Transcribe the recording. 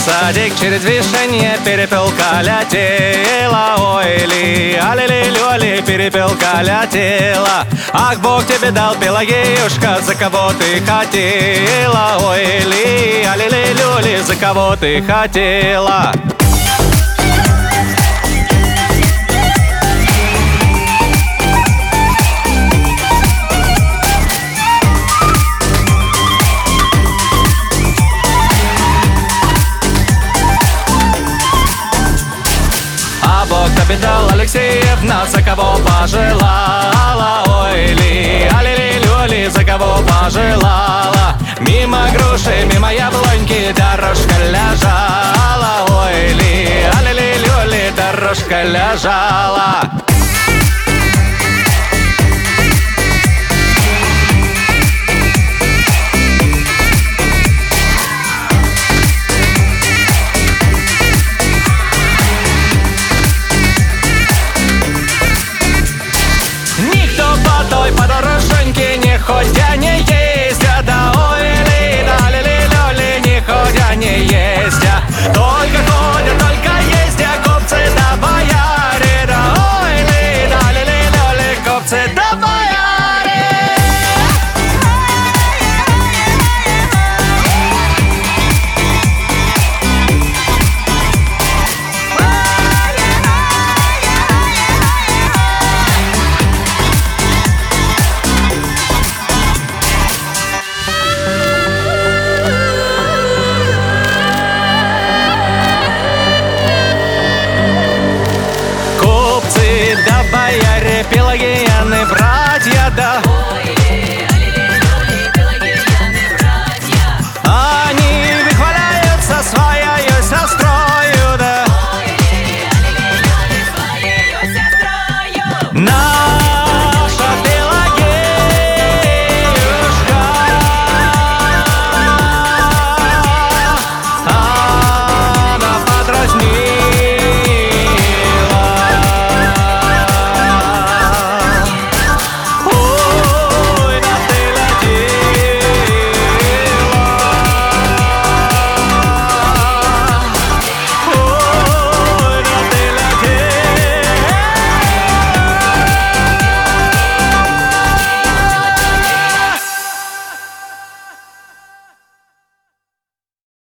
садик, через вишенье перепелка летела. Ой, ли, али-ли-лёли, перепелка летела. Ах, Бог тебе дал, Пелагеюшка, за кого ты хотела? Ой, ли, али-ли-лёли, за кого ты хотела? Бог тебе дал, Алексеевна, за кого пожелала? Ой, ли, али-ли-лёли, за кого пожелала? Мимо груши, мимо яблоньки дорожка лежала. Ой, ли, али-ли-лёли, дорожка лежала. По дороженьке не ходя не ездя, да ой ли, да ли-ли-лёли, не ходя не ездя. Только ходят, только ездя купцы да бояре, да ой ли, да ли-ли-лёли, купцы да бояре. Да бояре, пелагеяны, братья, да